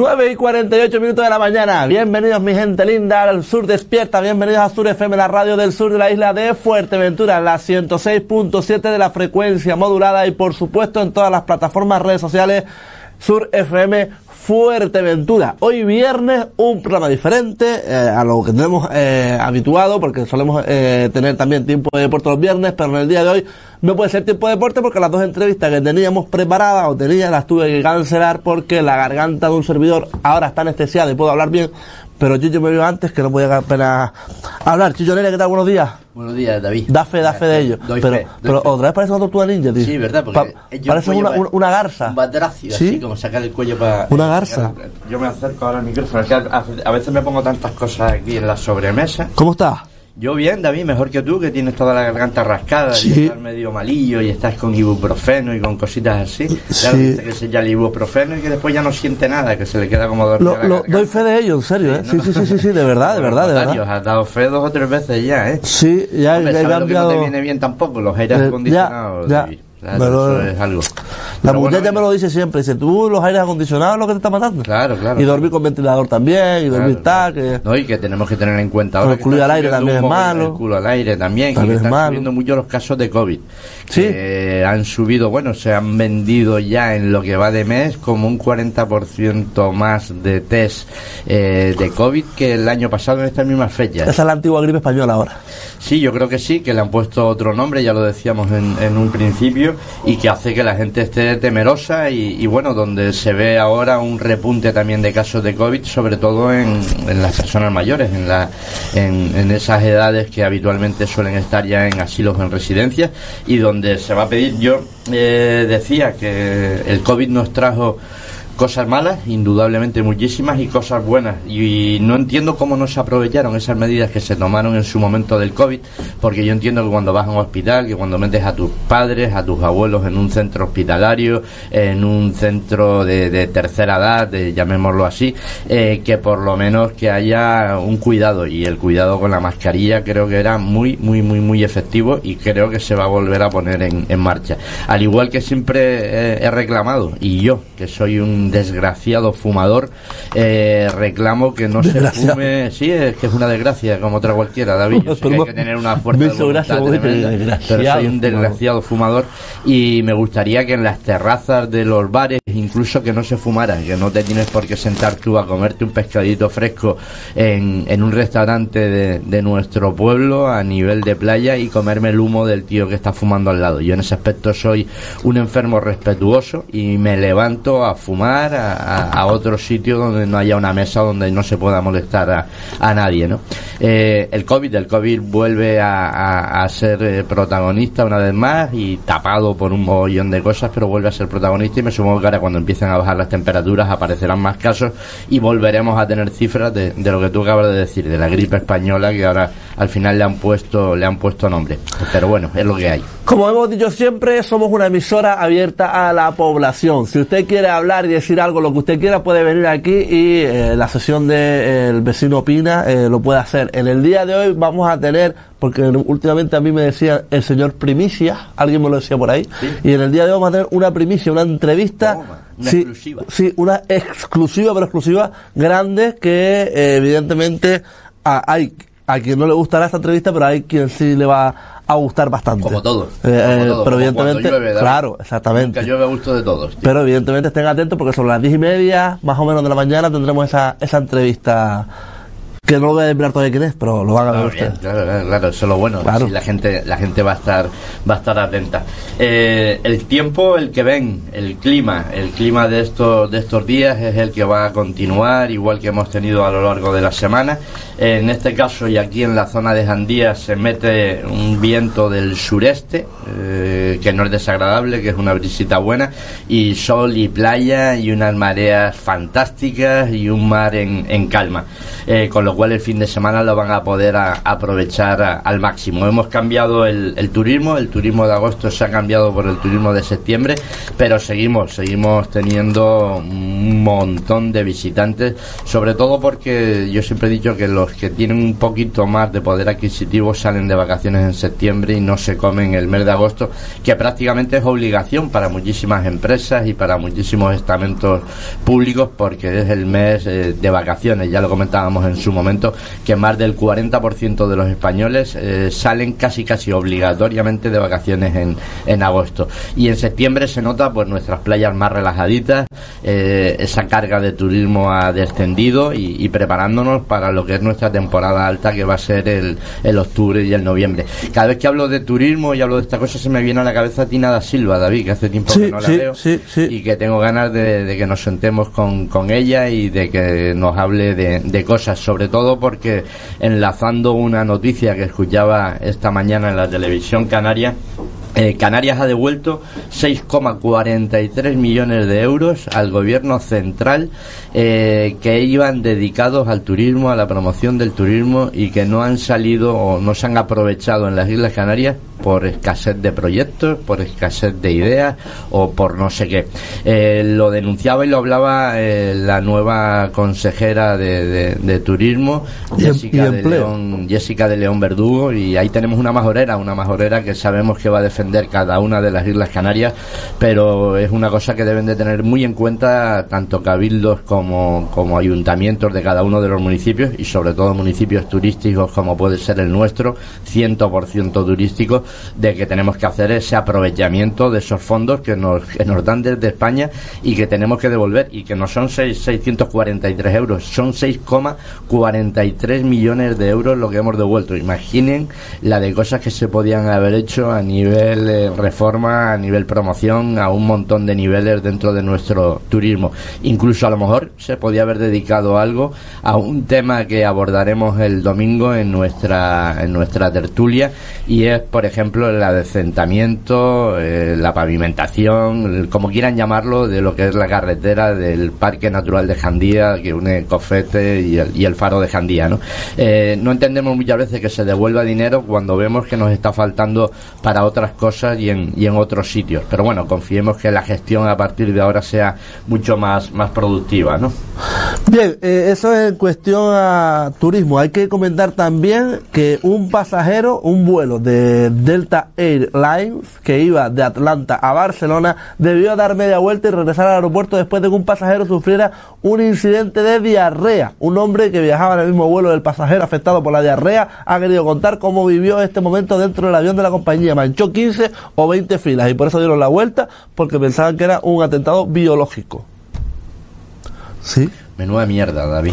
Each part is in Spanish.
9:48 de la mañana. Bienvenidos mi gente linda al Sur Despierta, bienvenidos a Sur FM, la radio del sur de la isla de Fuerteventura, la 106.7 de la frecuencia modulada y por supuesto en todas las plataformas, redes sociales, Sur FM Fuerteventura. Hoy viernes un programa diferente a lo que tenemos habituado, porque solemos tener también tiempo de deporte los viernes, pero en el día de hoy no puede ser tiempo de deporte porque las dos entrevistas que teníamos preparadas las tuve que cancelar porque la garganta de un servidor ahora está anestesiada y puedo hablar bien, pero Chicho me vio antes que no podía apenas hablar. Chicho Nerea, ¿qué tal? Buenos días. Buenos días, David. Da fe de ello. Pero otra vez parece una tortuga ninja, tío. Sí, verdad, porque parece una garza. Un batracio, ¿sí? Así como sacar el cuello para... Una garza. Yo me acerco ahora al micrófono, es que a veces me pongo tantas cosas aquí en la sobremesa. ¿Cómo estás? Yo bien, David, mejor que tú, que tienes toda la garganta rascada, sí. Y estás medio malillo y estás con ibuprofeno y con cositas así. Claro, sí. Dice que se llama el ibuprofeno y que después ya no siente nada, que se le queda como dormido. Doy fe de ello, en serio, ¿eh? Sí, ¿no? Sí, de verdad, de verdad. Has dado fe 2 o 3 veces ya, ¿eh? Sí, ya Hombre, he ¿sabes cambiado. lo que no te viene bien tampoco? Los aires acondicionados, ya. David. Claro, eso es algo. La Pero muchacha bueno, me lo dice siempre, dice, tú los aires acondicionados es lo que te está matando. Claro. Y dormir con ventilador también, y dormir que... No, y que tenemos que tener en cuenta ahora el culo al aire también es malo. El culo al aire también es están malo. subiendo mucho los casos de COVID. Sí. Han subido, se han vendido ya en lo que va de mes como un 40% más de test de COVID que el año pasado en estas mismas fechas. Esa es la antigua gripe española ahora. Sí, yo creo que sí, que le han puesto otro nombre, ya lo decíamos en un principio, y que hace que la gente esté temerosa y donde se ve ahora un repunte también de casos de COVID, sobre todo en las personas mayores, en esas edades que habitualmente suelen estar ya en asilos o en residencias, y donde se va a pedir, yo decía que el COVID nos trajo cosas malas, indudablemente muchísimas, y cosas buenas, y no entiendo cómo no se aprovecharon esas medidas que se tomaron en su momento del COVID, porque yo entiendo que cuando vas a un hospital, que cuando metes a tus padres, a tus abuelos en un centro hospitalario, en un centro de tercera edad, llamémoslo así, que por lo menos que haya un cuidado, y el cuidado con la mascarilla creo que era muy efectivo, y creo que se va a volver a poner en marcha, al igual que siempre he reclamado, y yo, que soy un desgraciado fumador, reclamo que no se fume. Sí, es que es una desgracia como otra cualquiera, David. Yo sé que hay que tener una fuerza de voluntad tremenda, pero soy un desgraciado fumador, y me gustaría que en las terrazas de los bares incluso que no se fumara, que no te tienes por qué sentar tú a comerte un pescadito fresco en un restaurante de nuestro pueblo a nivel de playa y comerme el humo del tío que está fumando al lado. Yo en ese aspecto soy un enfermo respetuoso y me levanto a fumar a otro sitio donde no haya una mesa donde no se pueda molestar a nadie, ¿no? El COVID vuelve a ser protagonista una vez más, y tapado por un mogollón de cosas, pero vuelve a ser protagonista, y me supongo que ahora cuando empiecen a bajar las temperaturas aparecerán más casos y volveremos a tener cifras de lo que tú acabas de decir, de la gripe española, que ahora al final le han puesto nombre, pero bueno, es lo que hay. Como hemos dicho siempre, somos una emisora abierta a la población. Si usted quiere hablar y decir algo, lo que usted quiera, puede venir aquí y la sesión de El Vecino Opina lo puede hacer. En el día de hoy vamos a tener, porque últimamente a mí me decía el señor Primicia, alguien me lo decía por ahí, ¿sí? Y en el día de hoy vamos a tener una primicia, una entrevista, exclusiva. Sí, una exclusiva, pero exclusiva grande, que evidentemente hay a quien no le gustará esta entrevista, pero hay quien sí le va a gustar bastante. Como todo. Pero evidentemente, llueve, claro, exactamente. Nunca llueve a gusto de todos, tío. Pero evidentemente estén atentos, porque sobre las 10:30, más o menos de la mañana, tendremos esa entrevista, que no lo voy a desvelar todavía quién es, pero lo van a ver ustedes. Claro, eso es lo bueno. Claro. La gente va a estar atenta. El tiempo, el que ven, el clima de estos días es el que va a continuar, igual que hemos tenido a lo largo de la semana. En este caso, y aquí en la zona de Jandía, se mete un viento del sureste, que no es desagradable, que es una brisita buena, y sol y playa y unas mareas fantásticas y un mar en calma, con lo cual el fin de semana lo van a poder aprovechar al máximo. Hemos cambiado el turismo de agosto se ha cambiado por el turismo de septiembre, pero seguimos teniendo un montón de visitantes, sobre todo porque yo siempre he dicho que los que tienen un poquito más de poder adquisitivo salen de vacaciones en septiembre y no se comen el mes de agosto, que prácticamente es obligación para muchísimas empresas y para muchísimos estamentos públicos, porque es el mes de vacaciones. Ya lo comentábamos en su momento, que más del 40% de los españoles salen casi obligatoriamente de vacaciones en agosto, y en septiembre se nota pues nuestras playas más relajaditas, esa carga de turismo ha descendido y preparándonos para lo que es nuestra temporada alta, que va a ser el octubre y el noviembre. Cada vez que hablo de turismo y hablo de esta cosa se me viene a la cabeza Tina da Silva, David, que hace tiempo que no la veo, y que tengo ganas de que nos sentemos con ella y de que nos hable de cosas, sobre todo porque enlazando una noticia que escuchaba esta mañana en la televisión canaria, Canarias ha devuelto 6,43 millones de euros al gobierno central que iban dedicados al turismo, a la promoción del turismo, y que no han salido o no se han aprovechado en las Islas Canarias por escasez de proyectos, por escasez de ideas o por no sé qué. Lo denunciaba y lo hablaba la nueva consejera de turismo, Jessica de León Verdugo, y ahí tenemos una majorera que sabemos que va a defender cada una de las Islas Canarias, pero es una cosa que deben de tener muy en cuenta tanto cabildos como ayuntamientos de cada uno de los municipios, y sobre todo municipios turísticos como puede ser el nuestro, 100% turístico, de que tenemos que hacer ese aprovechamiento de esos fondos que nos dan desde España y que tenemos que devolver, y que no son 643 euros, son 6,43 millones de euros lo que hemos devuelto. Imaginen la de cosas que se podían haber hecho a nivel reforma, a nivel promoción, a un montón de niveles dentro de nuestro turismo. Incluso a lo mejor se podía haber dedicado algo a un tema que abordaremos el domingo en nuestra tertulia, y es, por ejemplo, el adecentamiento, la pavimentación, como quieran llamarlo, de lo que es la carretera del Parque Natural de Jandía, que une Cofete y el Faro de Jandía, ¿no? No entendemos muchas veces que se devuelva dinero cuando vemos que nos está faltando para otras cosas y en otros sitios, pero bueno, confiemos que la gestión a partir de ahora sea mucho más productiva, ¿no? Bien, eso es en cuestión a turismo. Hay que comentar también que un vuelo de Delta Airlines que iba de Atlanta a Barcelona debió dar media vuelta y regresar al aeropuerto después de que un pasajero sufriera un incidente de diarrea. Un hombre que viajaba en el mismo vuelo del pasajero afectado por la diarrea ha querido contar cómo vivió este momento dentro del avión de la compañía. Manchó 15 o 20 filas y por eso dieron la vuelta, porque pensaban que era un atentado biológico. ¿Sí? Menuda mierda, David.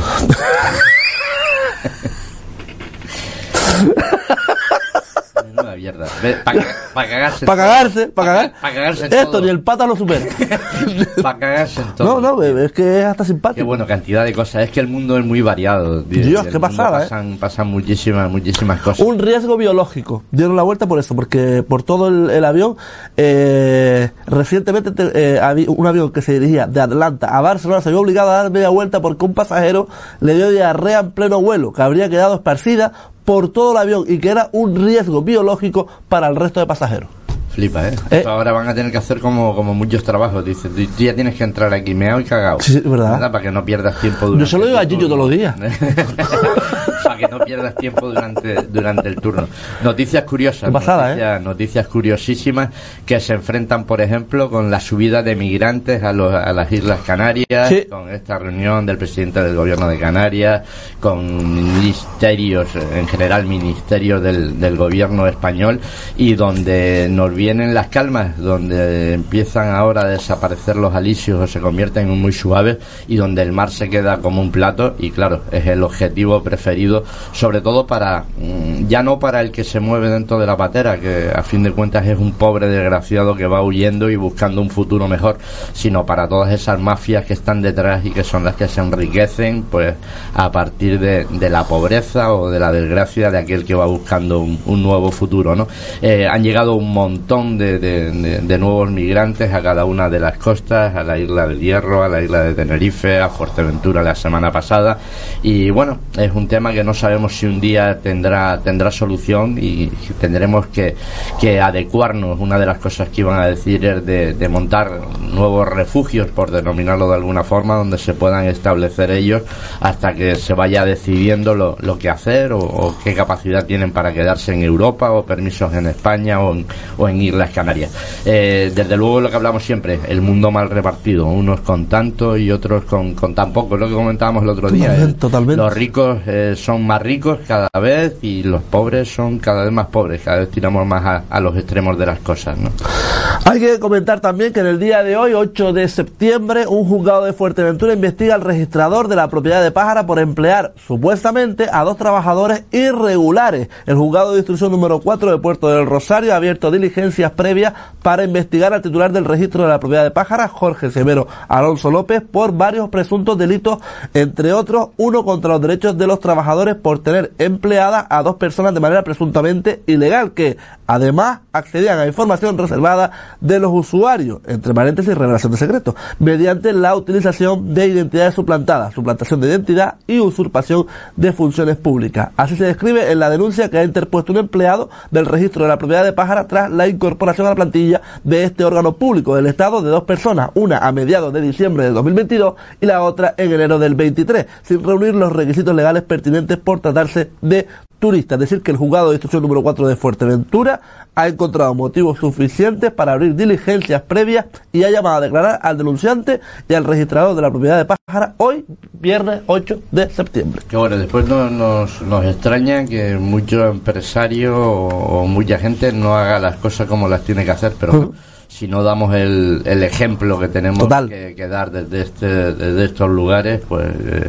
Menuda mierda. Para cagarse. Para cagarse esto todo. Ni el pata lo supera. Para cagarse en todo. No, es que es hasta simpático. Qué bueno, cantidad de cosas. Es que el mundo es muy variado. Dios, qué pasada, pasan muchísimas cosas. Un riesgo biológico. Dieron la vuelta por eso, porque por todo el avión, recientemente había un avión que se dirigía de Atlanta a Barcelona, se vio obligado a dar media vuelta porque un pasajero le dio diarrea en pleno vuelo, que habría quedado esparcida por todo el avión y que era un riesgo biológico para el resto de pasajeros. Flipa, ahora van a tener que hacer como muchos trabajos. Dice, tú ya tienes que entrar aquí meao y cagao. Sí, ¿verdad? Para que no pierdas tiempo durante. Yo se lo digo a Gillo todos los días. Para que no pierdas tiempo durante el turno. Noticias curiosas. Noticias curiosísimas que se enfrentan, por ejemplo, con la subida de migrantes a las Islas Canarias, sí. Con esta reunión del presidente del gobierno de Canarias, con ministerios, en general ministerios del gobierno español, y donde nos vienen las calmas, donde empiezan ahora a desaparecer los alisios o se convierten en muy suaves, y donde el mar se queda como un plato, y claro, es el objetivo preferido servido sobre todo para, ya no para el que se mueve dentro de la patera, que a fin de cuentas es un pobre desgraciado que va huyendo y buscando un futuro mejor, sino para todas esas mafias que están detrás y que son las que se enriquecen pues a partir de la pobreza o de la desgracia de aquel que va buscando un nuevo futuro, ¿no? Han llegado un montón de nuevos migrantes a cada una de las costas, a la isla del Hierro, a la isla de Tenerife, a Fuerteventura la semana pasada, y bueno, es un tema que no sabemos si un día tendrá solución y tendremos que adecuarnos. Una de las cosas que iban a decir es de montar nuevos refugios, por denominarlo de alguna forma, donde se puedan establecer ellos hasta que se vaya decidiendo lo que hacer o qué capacidad tienen para quedarse en Europa, o permisos en España o en Islas Canarias. Desde luego lo que hablamos siempre, el mundo mal repartido, unos con tanto y otros con tan poco, es lo que comentábamos el otro día. Totalmente. Los ricos son más ricos cada vez y los pobres son cada vez más pobres, cada vez tiramos más a los extremos de las cosas, ¿no? Hay que comentar también que en el día de hoy, 8 de septiembre, un juzgado de Fuerteventura investiga al registrador de la propiedad de Pájara por emplear supuestamente a 2 trabajadores irregulares. El juzgado de instrucción número 4 de Puerto del Rosario ha abierto diligencias previas para investigar al titular del registro de la propiedad de Pájara, Jorge Severo Alonso López, por varios presuntos delitos, entre otros uno contra los derechos de los trabajadores por tener empleadas a 2 personas de manera presuntamente ilegal, que además accedían a información reservada de los usuarios, entre paréntesis revelación de secretos, mediante la utilización de identidades suplantadas, suplantación de identidad y usurpación de funciones públicas. Así se describe en la denuncia que ha interpuesto un empleado del registro de la propiedad de Pájara tras la incorporación a la plantilla de este órgano público del Estado de 2 personas, una a mediados de diciembre de 2022 y la otra en enero del 23, sin reunir los requisitos legales pertinentes por tratarse de turistas. Es decir, que el juzgado de instrucción número 4 de Fuerteventura ha encontrado motivos suficientes para abrir diligencias previas y ha llamado a declarar al denunciante y al registrador de la propiedad de Pájara hoy, viernes 8 de septiembre. Que bueno, después nos extraña que muchos empresarios o mucha gente no haga las cosas como las tiene que hacer, pero si no damos el ejemplo que tenemos que dar desde estos lugares, pues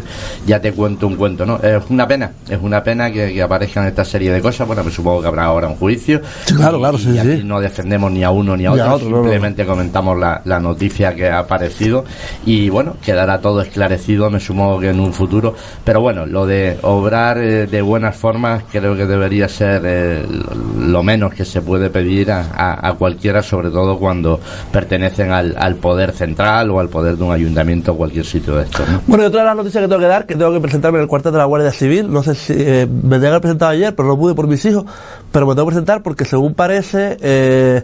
ya te cuento un cuento, ¿no? Es una pena que aparezcan esta serie de cosas. Bueno, pues supongo que habrá ahora un juicio. Sí, claro, sí, aquí sí. No defendemos ni a uno ni a otro, simplemente comentamos la noticia que ha aparecido y bueno, quedará todo esclarecido, me supongo que en un futuro. Pero bueno, lo de obrar de buenas formas creo que debería ser lo menos que se puede pedir a cualquiera, sobre todo cuando pertenecen al poder central o al poder de un ayuntamiento o cualquier sitio de esto, ¿no? Bueno, y otra de las noticias que tengo que dar, que tengo que presentarme en el cuartel de la Guardia Civil, no sé si me tenía que haber presentado ayer, pero no pude por mis hijos, pero me tengo que presentar porque según parece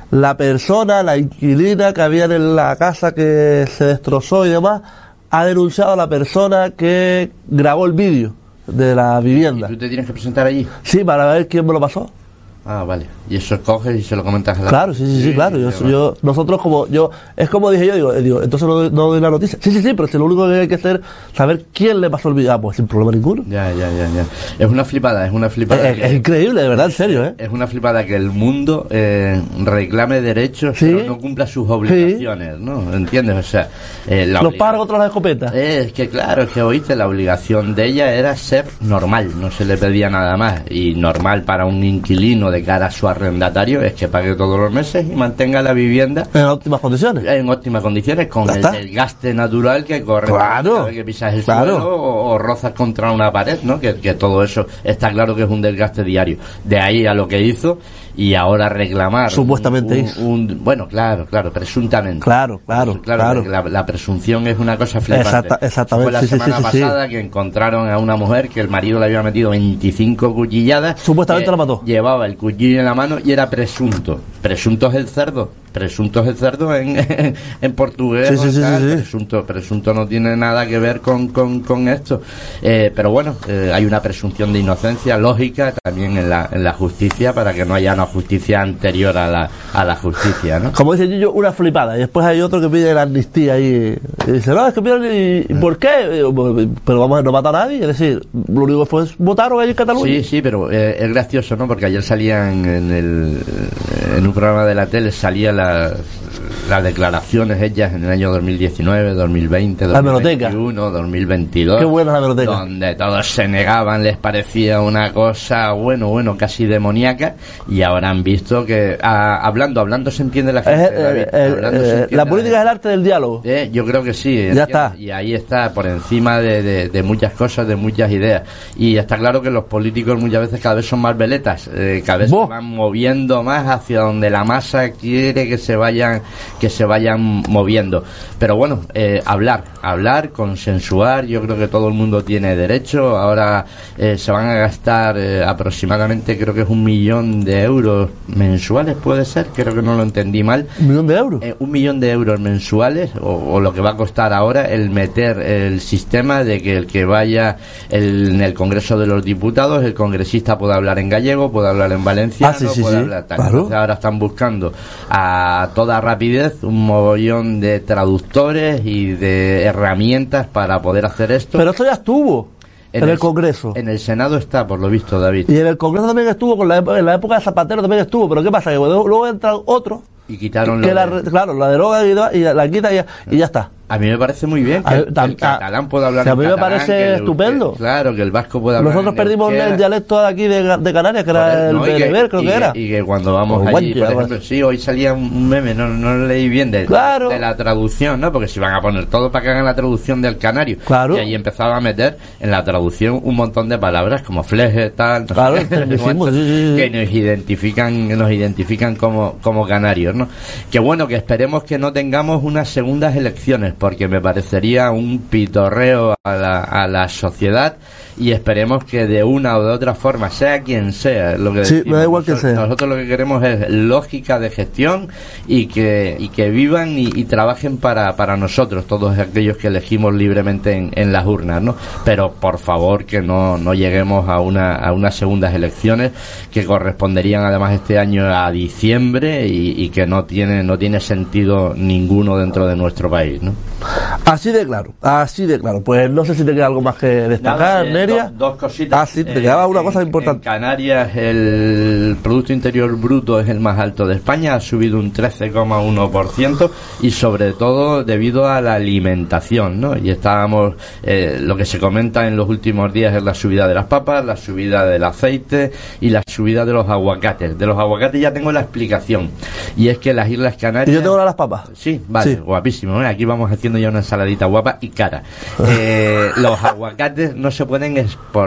la inquilina que había en la casa que se destrozó y demás, ha denunciado a la persona que grabó el vídeo de la vivienda. ¿Y tú te tienes que presentar allí? Sí, para ver quién me lo pasó. Ah, vale. Y eso coges y se lo comentas a la... Claro, sí, claro. Nosotros es como dije yo, digo, entonces no doy la noticia. Sí, pero si lo único que hay que hacer es saber quién le pasó el video. Ah, pues sin problema ninguno. Ya. Es una flipada. Es increíble, de verdad, en serio, ¿eh? Es una flipada que el mundo reclame derechos, ¿sí? Pero no cumpla sus obligaciones, ¿no? ¿Entiendes? O sea, los paros contra las escopetas. Es que claro, es que oíste, la obligación de ella era ser normal, no se le pedía nada más. Y normal para un inquilino de cara a su arrendatario es que pague todos los meses y mantenga la vivienda en óptimas condiciones. Con el desgaste natural que corre cada vez que pisas el suelo o rozas contra una pared, ¿no? Que todo eso está claro que es un desgaste diario. De ahí a lo que hizo y ahora reclamar supuestamente bueno, claro, presuntamente. Claro. La presunción es una cosa flipante. Exactamente. Fue la semana pasada que encontraron a una mujer que el marido le había metido 25 cuchilladas. Supuestamente la mató. Llevaba el cuchillo en la mano y era presunto. Presunto es el cerdo. Presunto es el cerdo en portugués. Presunto no tiene nada que ver con esto. Pero bueno, hay una presunción de inocencia lógica también en la justicia para que no haya una justicia anterior a la justicia, ¿no? Como dice yo, una flipada. Y después hay otro que pide la amnistía y dice, no, es que piden, ¿y por qué? Pero vamos a no matar a nadie. Es decir, lo único que fue votaron ahí en Cataluña. Sí, pero es gracioso, ¿no? Porque ayer salían en un programa de la tele salía las declaraciones hechas en el año 2019, 2020, 2021, 2022. Qué buena la hemeroteca. Donde todos se negaban, les parecía una cosa, bueno, casi demoníaca, y ahora han visto que hablando se entiende la gente, David. La política es el arte del diálogo. Yo creo que sí. Ya está. Y ahí está, por encima de muchas cosas, de muchas ideas. Y está claro que los políticos muchas veces cada vez son más veletas, cada vez se van moviendo más hacia donde la masa quiere que se vayan moviendo. Pero bueno, hablar, consensuar, yo creo que todo el mundo tiene derecho. Ahora se van a gastar aproximadamente, creo que es 1 millón de euros mensuales, puede ser, creo que no lo entendí mal. ¿1 millón de euros? 1 millón de euros mensuales, o lo que va a costar ahora el meter el sistema de que el que vaya en el Congreso de los Diputados, el congresista pueda hablar en gallego, pueda hablar en valenciano, pueda hablar tal. Claro. Entonces ahora están buscando a toda rapidez un mogollón de traductores y de herramientas para poder hacer esto. Pero esto ya estuvo en el Congreso. En el Senado está, por lo visto, David. Y en el Congreso también estuvo, en la época de Zapatero también estuvo. Pero ¿qué pasa? Que luego entra otro y quitaron la deroga y la quita y ya está. A mí me parece muy bien que el catalán pueda hablar a mí me parece estupendo. Claro, que el vasco pueda hablar. Nosotros perdimos el dialecto de aquí de Canarias, que era el bereber, creo que era. Y que cuando vamos allí, por ejemplo, sí, hoy salía un meme, no lo leí bien, de la traducción, ¿no? Porque si van a poner todo para que hagan la traducción del canario. Claro. Y ahí empezaba a meter en la traducción un montón de palabras como fleje, tal, claro, que nos identifican como canarios, ¿no? Que bueno, que esperemos que no tengamos unas segundas elecciones, porque me parecería un pitorreo a la sociedad, y esperemos que de una o de otra forma, sea quien sea, lo que decimos, me da igual que sea. Nosotros lo que queremos es lógica de gestión y que vivan y trabajen para nosotros, todos aquellos que elegimos libremente en las urnas, ¿no? Pero por favor que no lleguemos a unas segundas elecciones que corresponderían además este año a diciembre y que no tiene sentido ninguno dentro de nuestro país, ¿no? Así de claro. Pues no sé si te queda algo más que destacar, Neria. Dos cositas. Sí, te quedaba una cosa importante. En Canarias el Producto Interior Bruto es el más alto de España, ha subido un 13,1%, y sobre todo debido a la alimentación, ¿no? Y estábamos, lo que se comenta en los últimos días es la subida de las papas, la subida del aceite y la subida de los aguacates. De los aguacates ya tengo la explicación, y es que las Islas Canarias... ¿Y yo tengo las papas? Sí, vale, sí. Guapísimo, ¿eh? Aquí vamos haciendo ya una ensaladita guapa y cara. Los aguacates no se pueden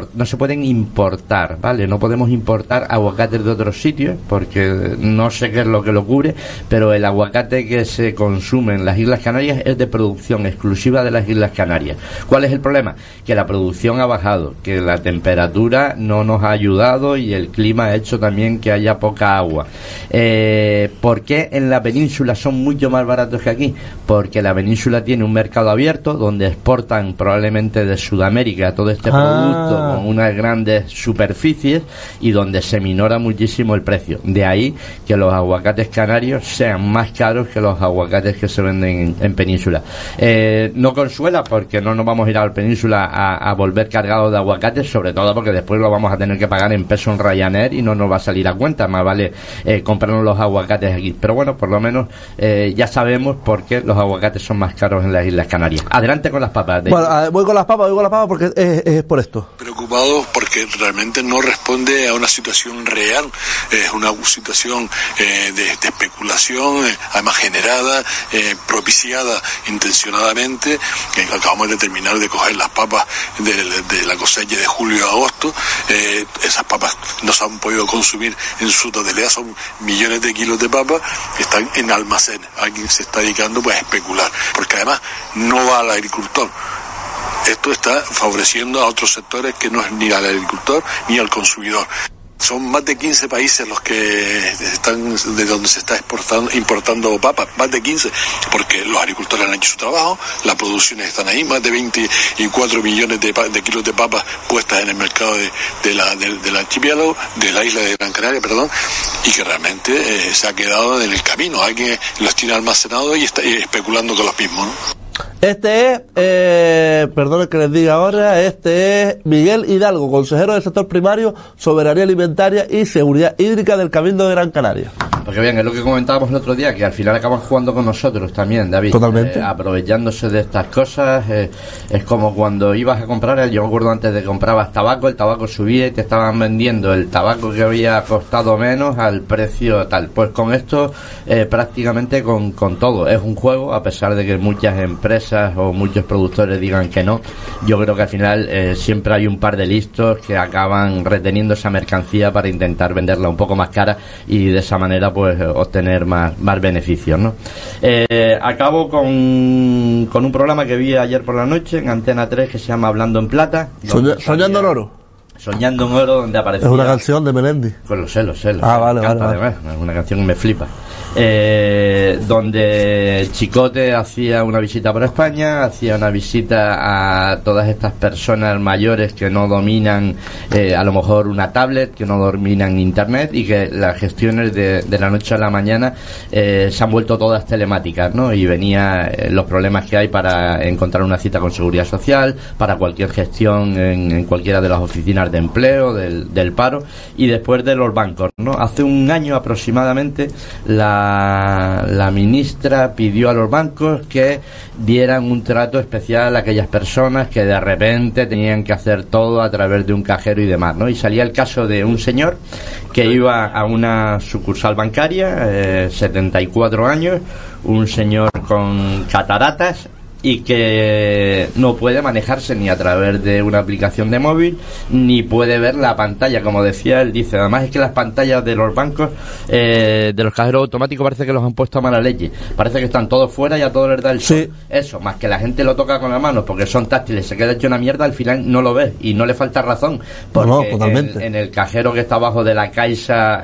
importar, ¿vale? No podemos importar aguacates de otros sitios porque no sé qué es lo que lo cubre, pero el aguacate que se consume en las Islas Canarias es de producción exclusiva de las Islas Canarias. ¿Cuál es el problema? Que la producción ha bajado, que la temperatura no nos ha ayudado y el clima ha hecho también que haya poca agua. ¿Por qué en la península son mucho más baratos que aquí? Porque la península tiene un mercado abierto donde exportan probablemente de Sudamérica todo este producto con unas grandes superficies y donde se minora muchísimo el precio. De ahí que los aguacates canarios sean más caros que los aguacates que se venden en península. No consuela porque no nos vamos a ir a la península a volver cargados de aguacates, sobre todo porque después lo vamos a tener que pagar en peso en Ryanair y no nos va a salir a cuenta, más vale comprarnos los aguacates aquí. Pero bueno, por lo menos ya sabemos por qué los aguacates son más caros en las Islas Canarias. Adelante con las papas. Bueno, voy con las papas porque es por esto. Preocupados porque realmente no responde a una situación real, es una situación de especulación, además generada, propiciada intencionadamente. Acabamos de terminar de coger las papas de la cosecha de julio a agosto. Esas papas no se han podido consumir en su totalidad, son millones de kilos de papas que están en almacén. Alguien se está dedicando pues a especular, porque además no va al agricultor. Esto está favoreciendo a otros sectores que no es ni al agricultor ni al consumidor. Son más de 15 países los que están de donde se está importando papas, más de 15, porque los agricultores han hecho su trabajo, las producciones están ahí, más de 24 millones de kilos de papas puestas en el mercado del archipiélago, de la isla de Gran Canaria, y que realmente se ha quedado en el camino. Alguien los tiene almacenados y está especulando con los mismos, ¿no? Perdón que les diga ahora, es Miguel Hidalgo, consejero del sector primario, soberanía alimentaria y seguridad hídrica del Cabildo de Gran Canaria. porque bien, es lo que comentábamos el otro día, que al final acaban jugando con nosotros también, David. Totalmente. Aprovechándose de estas cosas. Es como cuando ibas a comprar, yo me acuerdo antes de comprabas tabaco, el tabaco subía y te estaban vendiendo el tabaco que había costado menos al precio tal. Pues con esto, prácticamente con todo. Es un juego, a pesar de que muchas empresas o muchos productores digan que no. Yo creo que al final siempre hay un par de listos que acaban reteniendo esa mercancía para intentar venderla un poco más cara y de esa manera pues obtener más beneficios, ¿no? Acabo con un programa que vi ayer por la noche en Antena 3 que se llama Hablando en Plata. Soñando en oro. Soñando en oro, donde aparecía... Es una canción de Melendi. Pues lo sé. Vale. Además, es una canción que me flipa. Donde Chicote hacía una visita por España, hacía una visita a todas estas personas mayores que no dominan a lo mejor una tablet, que no dominan internet y que las gestiones de la noche a la mañana se han vuelto todas telemáticas, ¿no? Y venía los problemas que hay para encontrar una cita con Seguridad Social, para cualquier gestión en cualquiera de las oficinas de empleo, del paro, y después de los bancos, ¿no? Hace un año aproximadamente la ministra pidió a los bancos que dieran un trato especial a aquellas personas que de repente tenían que hacer todo a través de un cajero y demás, ¿no? Y salía el caso de un señor que iba a una sucursal bancaria, 74 años, un señor con cataratas, y que no puede manejarse ni a través de una aplicación de móvil ni puede ver la pantalla, como decía él. Dice, además es que las pantallas de los bancos, de los cajeros automáticos, parece que los han puesto a mala leche, parece que están todos fuera y a todos les da el sol. Sí. Eso, más que la gente lo toca con las manos porque son táctiles, se queda hecho una mierda, al final no lo ves y no le falta razón, porque no, totalmente. En el cajero que está abajo de la Caixa,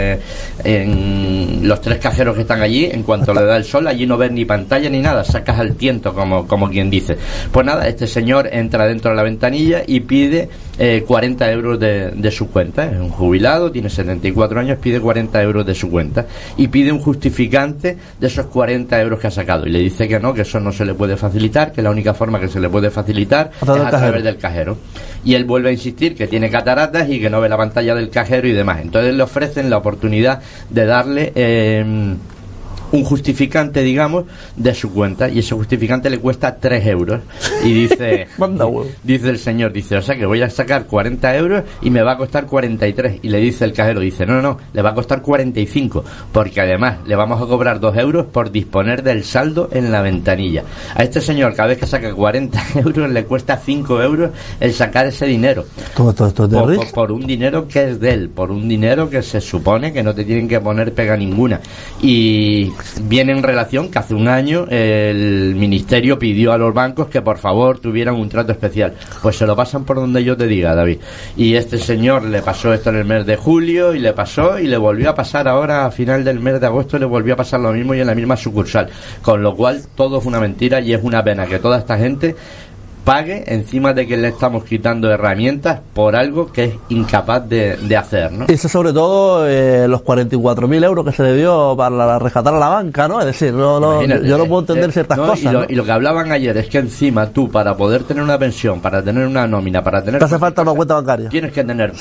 en los 3 cajeros que están allí, en cuanto le da el sol, allí no ves ni pantalla ni nada, sacas al tiento, como quien dice. Pues nada, este señor entra dentro de la ventanilla y pide 40 euros de su cuenta. Es un jubilado, tiene 74 años, pide 40 euros de su cuenta y pide un justificante de esos 40 euros que ha sacado, y le dice que no, que eso no se le puede facilitar, que la única forma que se le puede facilitar es a través del cajero. Y él vuelve a insistir que tiene cataratas y que no ve la pantalla del cajero y demás. Entonces le ofrecen la oportunidad de darle un justificante, digamos, de su cuenta, y ese justificante le cuesta 3 euros. Y dice dice el señor, dice, o sea que voy a sacar 40 euros y me va a costar 43. Y le dice el cajero, dice, no, le va a costar 45, porque además le vamos a cobrar 2 euros por disponer del saldo en la ventanilla. A este señor, cada vez que saca 40 euros, le cuesta 5 euros el sacar ese dinero. Por un dinero que es de él, por un dinero que se supone que no te tienen que poner pega ninguna. Y viene en relación que hace un año el ministerio pidió a los bancos que por favor tuvieran un trato especial. Pues se lo pasan por donde yo te diga, David. Y este señor le pasó esto en el mes de julio, y le pasó y le volvió a pasar ahora a final del mes de agosto, le volvió a pasar lo mismo y en la misma sucursal. Con lo cual todo es una mentira, y es una pena que toda esta gente pague encima de que le estamos quitando herramientas por algo que es incapaz de hacer, ¿no? Eso sobre todo los 44.000 euros que se le dio para rescatar a la banca, ¿no? Es decir, yo no puedo entender ciertas cosas. Y lo que hablaban ayer es que encima tú, para poder tener una pensión, para tener una nómina, para tener... Te hace falta una cuenta bancaria. Tienes que tener...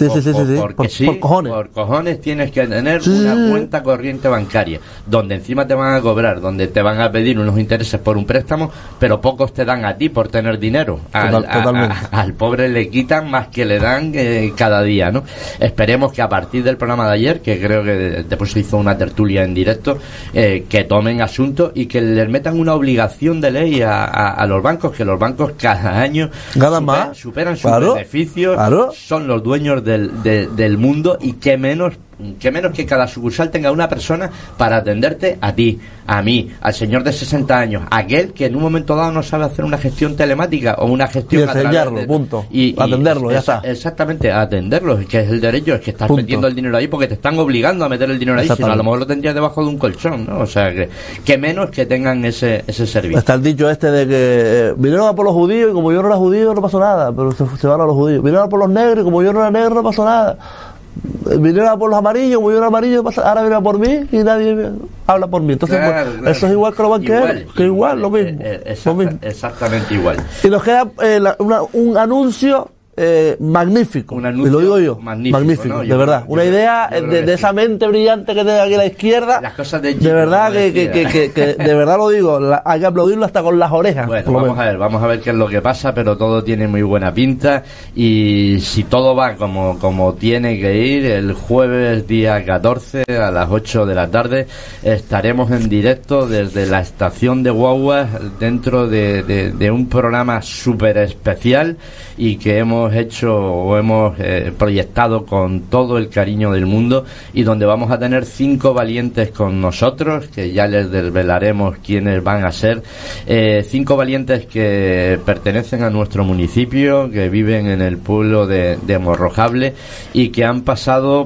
Por cojones tienes que tener una cuenta corriente bancaria, donde encima te van a cobrar, donde te van a pedir unos intereses por un préstamo, pero pocos te dan a ti por tener dinero. Al pobre le quitan más que le dan cada día, ¿no? Esperemos que a partir del programa de ayer, que creo que después se hizo una tertulia en directo, que tomen asunto y que les metan una obligación de ley a los bancos, que los bancos cada año superan sus beneficios, son los dueños del mundo, y qué menos que cada sucursal tenga una persona para atenderte a ti, a mí, al señor de 60 años, aquel que en un momento dado no sabe hacer una gestión telemática o una gestión y enseñarlo, punto, y atenderlo, ya está. Exactamente, atenderlo, que es el derecho, es que estás metiendo el dinero ahí porque te están obligando a meter el dinero ahí, si no a lo mejor lo tendrías debajo de un colchón, ¿no? O sea, que menos que tengan ese servicio. Está el dicho este de que vinieron a por los judíos y como yo no era judío no pasó nada, pero se van a los judíos. Vinieron a por los negros y como yo no era negro no pasó nada. Vinieron a por los amarillos, como yo era amarillo, ahora vienen a por mí y nadie habla por mí. Entonces, claro. Eso es igual que los banqueros, lo mismo. Exactamente igual. Y nos queda un anuncio magnífico. Un anuncio y lo digo yo, magnífico, ¿no? de verdad. Una idea de esa mente brillante que tiene aquí a la izquierda. Las cosas de verdad que de verdad lo digo, hay que aplaudirlo hasta con las orejas. Bueno, vamos a ver qué es lo que pasa, pero todo tiene muy buena pinta y si todo va como tiene que ir, el jueves día 14 a las 8 de la tarde estaremos en directo desde la estación de guaguas dentro de un programa súper especial y que hemos hecho o hemos proyectado con todo el cariño del mundo y donde vamos a tener 5 valientes con nosotros, que ya les desvelaremos quiénes van a ser. 5 valientes que pertenecen a nuestro municipio, que viven en el pueblo de Morrojable y que han pasado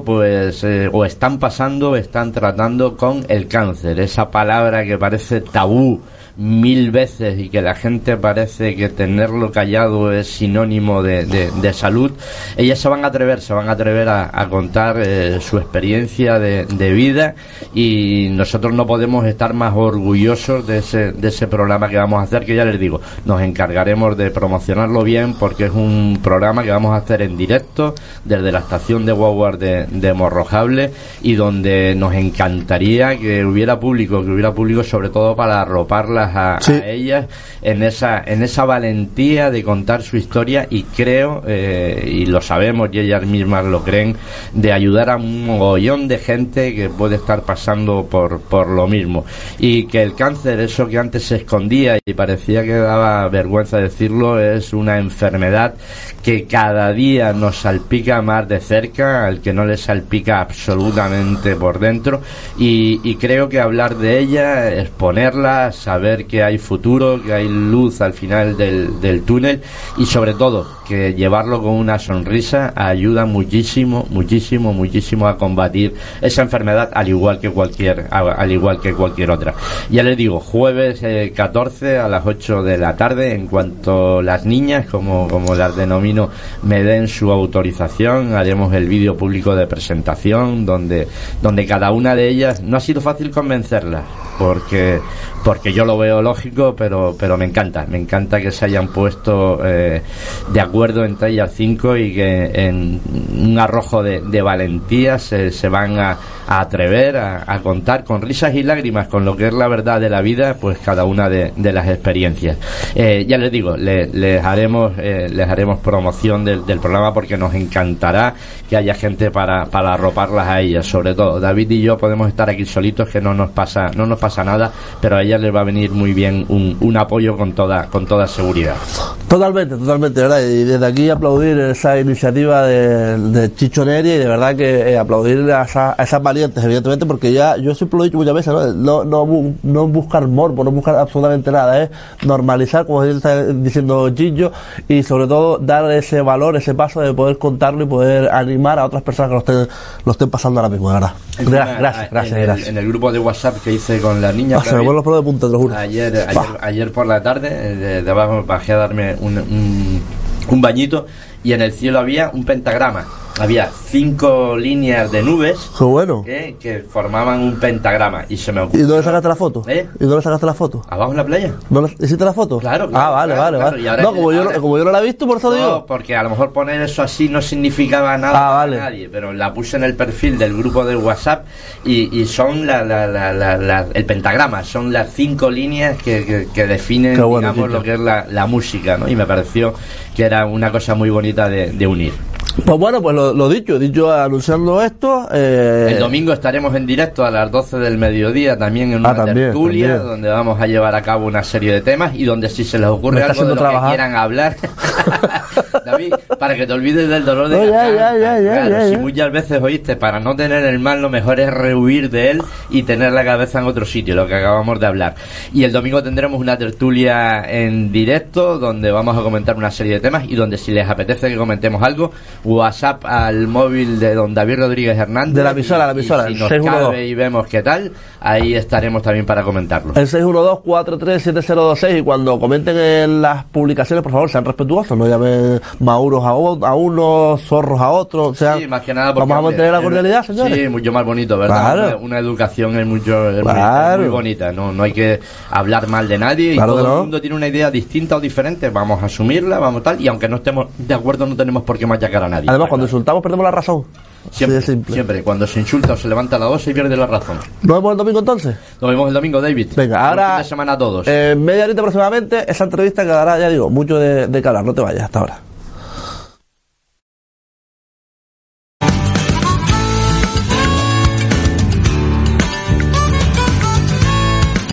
o están tratando con el cáncer, esa palabra que parece tabú 1000 veces y que la gente parece que tenerlo callado es sinónimo de salud. Ellas se van a atrever a contar su experiencia de vida y nosotros no podemos estar más orgullosos de ese programa que vamos a hacer, que ya les digo, nos encargaremos de promocionarlo bien porque es un programa que vamos a hacer en directo desde la estación de guaguas de Morrojable y donde nos encantaría que hubiera público sobre todo para arroparla a ellas en esa valentía de contar su historia y creo, y lo sabemos y ellas mismas lo creen, de ayudar a un mogollón de gente que puede estar pasando por lo mismo y que el cáncer, eso que antes se escondía y parecía que daba vergüenza decirlo, es una enfermedad que cada día nos salpica más de cerca, al que no le salpica absolutamente por dentro y creo que hablar de ella, exponerla, saber que hay futuro, que hay luz al final del túnel y sobre todo que llevarlo con una sonrisa ayuda muchísimo a combatir esa enfermedad al igual que cualquier otra. Ya les digo, jueves 14 a las 8 de la tarde, en cuanto las niñas, como las denomino, me den su autorización, haremos el vídeo público de presentación donde cada una de ellas, no ha sido fácil convencerlas porque yo lo veo lógico, pero me encanta que se hayan puesto de acuerdo entre ellas 5 y que en un arrojo de valentía se van a atrever a contar con risas y lágrimas con lo que es la verdad de la vida, pues cada una de las experiencias. Ya les digo, les haremos promoción del programa porque nos encantará que haya gente para arroparlas a ellas, sobre todo David y yo podemos estar aquí solitos, que no nos pasa nada, pero a ellas les va a venir muy bien un apoyo con toda seguridad. Totalmente, ¿verdad? Y desde aquí aplaudir esa iniciativa de Chicho Neri y de verdad que aplaudir a esas valientes, evidentemente, porque ya yo siempre lo he dicho muchas veces, no buscar morbo, no buscar absolutamente nada, normalizar, como está diciendo Chicho, y sobre todo dar ese valor, ese paso de poder contarlo y poder animar a otras personas que lo estén pasando ahora mismo, de verdad. Gracias. En el grupo de WhatsApp que hice con las niñas, se me ponen los pelos de punta, te lo juro. Ayer por la tarde, de abajo bajé a darme un bañito y en el cielo había un pentagrama. Había 5 líneas de nubes. Qué bueno. Que formaban un pentagrama y se me ocurrió. ¿Y dónde sacaste la foto? ¿Y dónde sacaste la foto? ¿Abajo en la playa? ¿Hiciste la foto? Claro. Vale. No, como yo no la he visto, por eso digo. No, porque a lo mejor poner eso así no significaba nada para nadie, pero la puse en el perfil del grupo de WhatsApp y son el pentagrama, son las 5 líneas que definen, digamos, lo que es la música, ¿no? Y me pareció que era una cosa muy bonita de unir. Pues bueno, pues lo dicho anunciando esto. El domingo estaremos en directo a las 12 del mediodía también en una tertulia donde vamos a llevar a cabo una serie de temas y donde si se les ocurre algo de lo que quieran hablar, David, para que te olvides del dolor de garganta. Si muchas veces oíste, para no tener el mal lo mejor es rehuir de él y tener la cabeza en otro sitio, lo que acabamos de hablar. Y el domingo tendremos una tertulia en directo donde vamos a comentar una serie de temas y donde si les apetece que comentemos algo, WhatsApp al móvil de don David Rodríguez Hernández. De la emisora, y si nos 612. cabe y vemos qué tal, ahí estaremos también para comentarlo. El 612-437026, y cuando comenten en las publicaciones, por favor, sean respetuosos, no llamen mauros a unos, zorros a otros, o sea, Sí, más que nada porque, vamos a mantener la cordialidad, señores. Sí, mucho más bonito, ¿verdad? Claro. Una educación es mucho es Claro. muy bonita, no hay que hablar mal de nadie, Claro y que todo no. el mundo tiene una idea distinta o diferente, vamos a asumirla, vamos tal, y aunque no estemos de acuerdo no tenemos por qué machacar a nadie. Además, cuando insultamos perdemos la razón. siempre, Así de simple. siempre, cuando se insulta o se levanta la voz se pierde la razón. ¿Nos vemos el domingo entonces? Nos vemos el domingo, David. Venga, Buen ahora fin de semana a todos. Media horita aproximadamente, esa entrevista que dará, ya digo, mucho de que hablar. No te vayas hasta ahora.